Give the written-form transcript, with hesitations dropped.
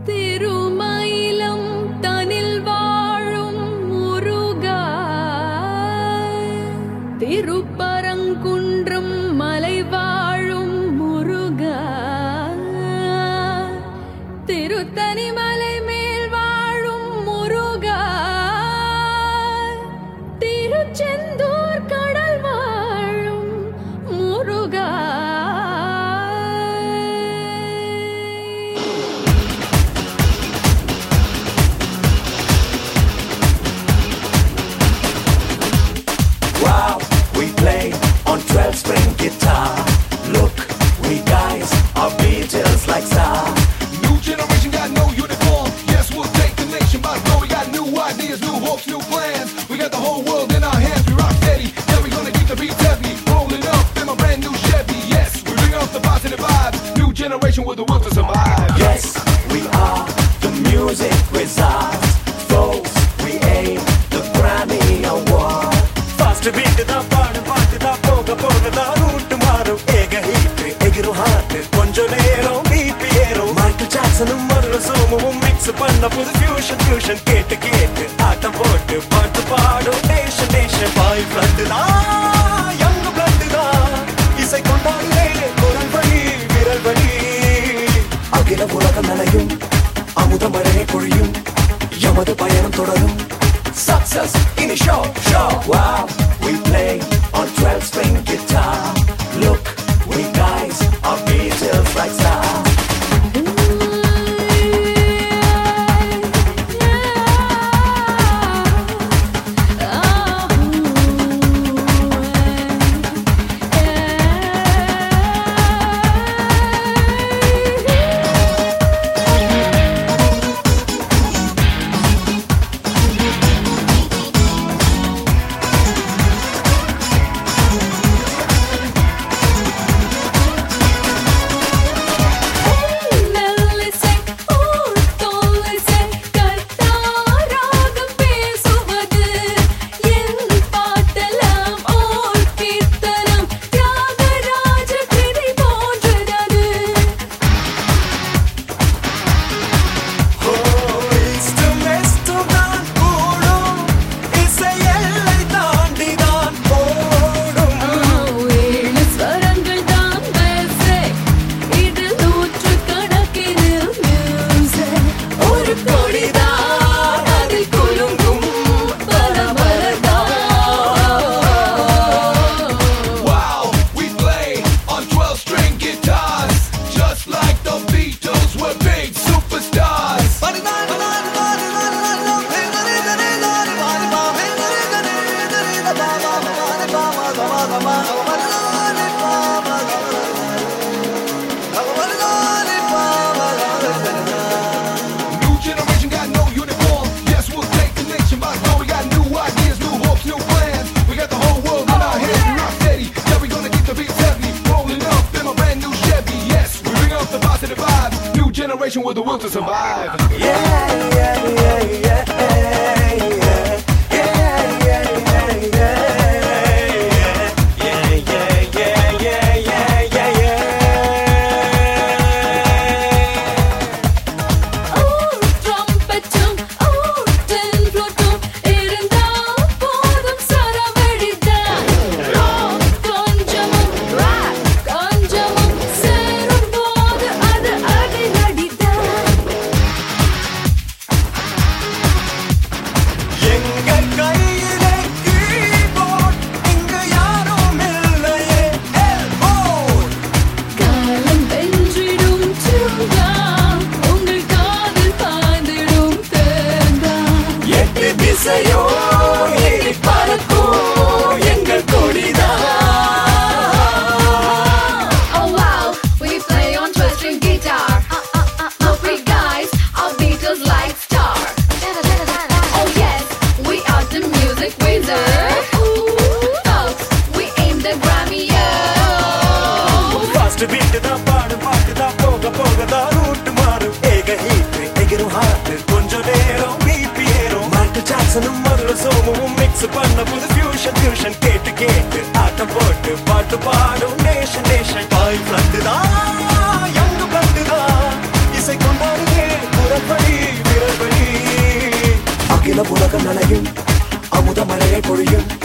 திருமயிலம் தனில் வாழும் முருகா திருப்பரங்குன்றம் மலை வாழும் முருகா திருத்தணி மலை மேல் வாழும் முருகா திருச்செந்தூர் கடல் வாழும் முருகா Wow, we play on 12-string guitar. Look, we guys are Beatles like Star. New generation got no uniform. Yes, we'll take the nation by storm. We got new ideas, new hopes, new plans. We got the whole world in our hands. We rock steady. Yeah, we gonna keep the beats heavy. Rolling up in my brand new Chevy. Yes, we bring up the positive vibes. New generation with the will to survive. Yes, we are the music wizards. Folks, we aim the Grammy Award. Fast beat da paadu paadu da poga poga da root maru ega hit egiru heart konjo neram beat ero Michael Jackson marru somu mix panna pudu fusion kete aatam potu paatu paadu nation boy blood da young blood da isai kondaale koral vali viral vali agila ulagam nalayum amudam varane poliyum yamadu payanam thodarum success in a show. Wow, we play on 12-string guitar. Look, we guys are Beatles like Star. With the will to survive. Mix panna pudu fusion kete aatam potu paatu paadu nation boy blood da young blood da isai kondaale kural அகில உலகம் நனையும் அமுத மழையை பொழியும்